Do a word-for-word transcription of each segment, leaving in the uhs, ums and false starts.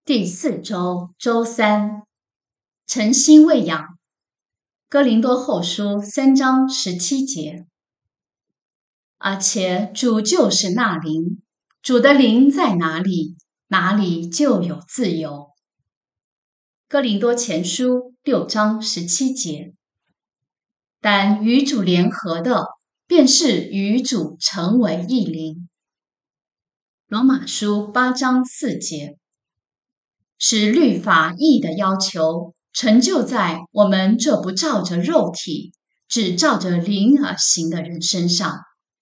第四周周三，诚心喂养。哥林多后书三章十七节。而且主就是那灵，主的灵在哪里，哪里就有自由。哥林多前书六章十七节。但与主联合的，便是与主成为一灵。罗马书八章四节。使律法义的要求成就在我们这不照着肉体，只照着灵而行的人身上。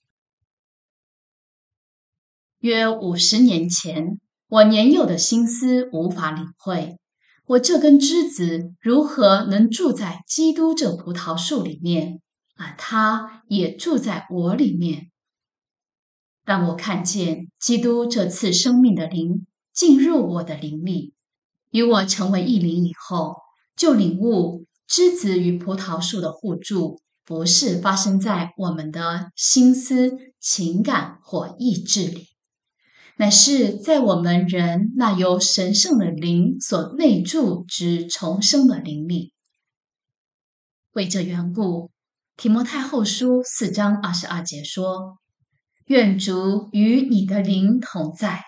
约五十年前，我年幼的心思无法领会，我这根枝子如何能住在基督这葡萄树里面，而他也住在我里面。但我看见基督这次生命的灵进入我的灵里，与我成为一灵以后，就领悟枝子与葡萄树的互助不是发生在我们的心思、情感或意志里，乃是在我们人那由神圣的灵所内住之重生的灵里。为这缘故，提摩太后书四章二十二节说：愿主与你的灵同在。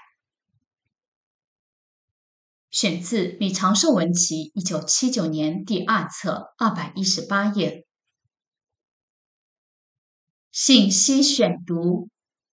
选自《李长寿文集》一九七九年第二册二百一十八页。信息选读。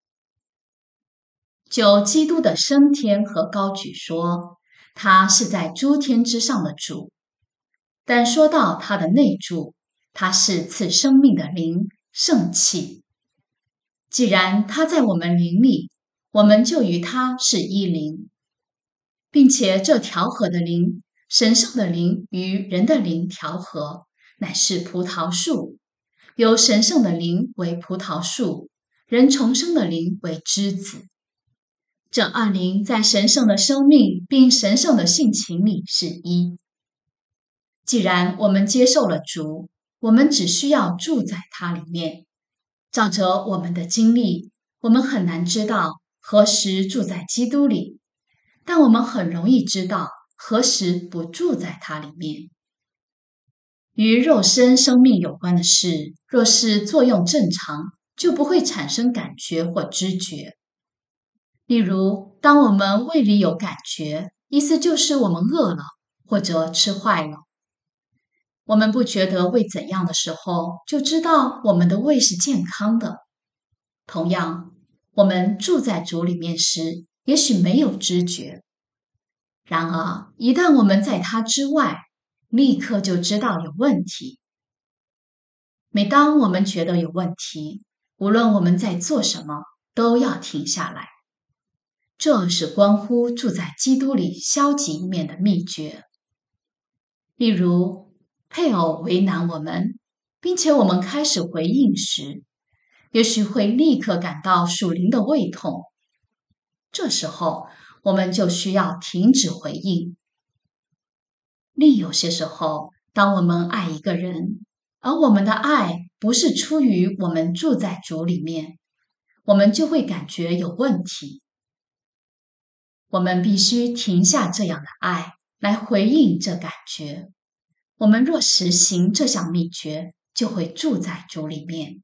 就基督的升天和高举说，他是在诸天之上的主。但说到他的内住，他是赐生命的灵，圣气。既然他在我们灵里，我们就与他是一灵。并且这调和的灵，神圣的灵与人的灵调和，乃是葡萄树，由神圣的灵为葡萄树，人重生的灵为枝子。这二灵在神圣的生命并神圣的性情里是一。既然我们接受了主，我们只需要住在他里面。照着我们的经历，我们很难知道何时住在基督里，但我们很容易知道何时不住在它里面。与肉身生命有关的事，若是作用正常，就不会产生感觉或知觉。例如，当我们胃里有感觉，意思就是我们饿了，或者吃坏了。我们不觉得胃怎样的时候，就知道我们的胃是健康的。同样，我们住在主里面时，也许没有知觉。然而，一旦我们在它之外，立刻就知道有问题。每当我们觉得有问题，无论我们在做什么，都要停下来。这是关乎住在基督里消极一面的秘诀。例如，配偶为难我们，并且我们开始回应时，也许会立刻感到属灵的胃痛。这时候，我们就需要停止回应。另有些时候，当我们爱一个人，而我们的爱不是出于我们住在主里面，我们就会感觉有问题。我们必须停下这样的爱，来回应这感觉。我们若实行这项秘诀，就会住在主里面。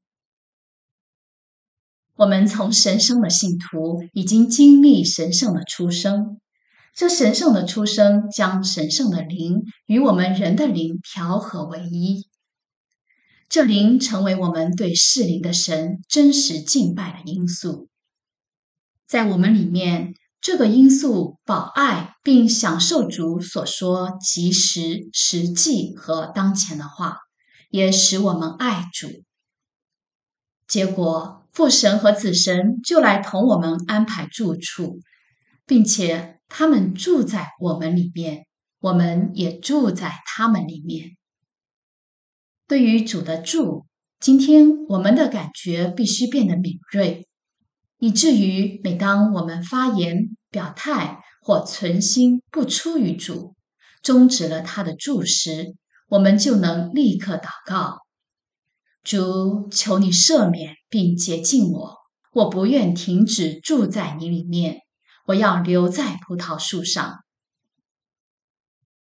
我们从神圣的信徒已经经历神圣的出生，这神圣的出生将神圣的灵与我们人的灵调和为一。这灵成为我们对适灵的神真实敬拜的因素。在我们里面，这个因素保爱并享受主所说及时、实际和当前的话，也使我们爱主。结果，父神和子神就来同我们安排住处，并且他们住在我们里面，我们也住在他们里面。对于主的住，今天我们的感觉必须变得敏锐，以至于每当我们发言、表态或存心不出于主，终止了他的住时，我们就能立刻祷告：主，求你赦免并洁净我，我不愿停止住在你里面，我要留在葡萄树上。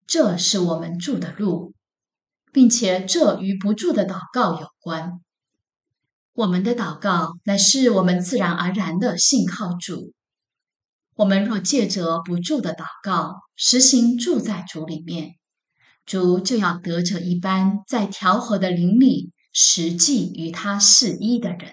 这是我们住的路，并且这与不住的祷告有关。我们的祷告乃是我们自然而然的信靠主。我们若借着不住的祷告，实行住在主里面，主就要得着一般在调和的灵里实际与他是一的人。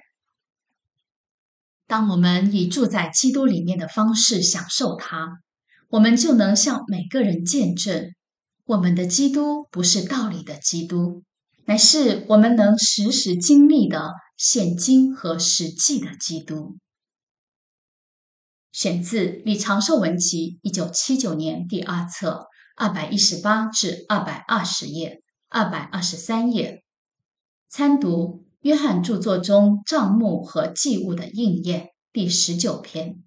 当我们以住在基督里面的方式享受他，我们就能向每个人见证，我们的基督不是道理的基督，乃是我们能时时经历的现今和实际的基督。选自《李长寿文集》一九七九年第二册二百一十八至二百二十页、二百二十三页。参读约翰著作中账目和祭物的应验第十九篇。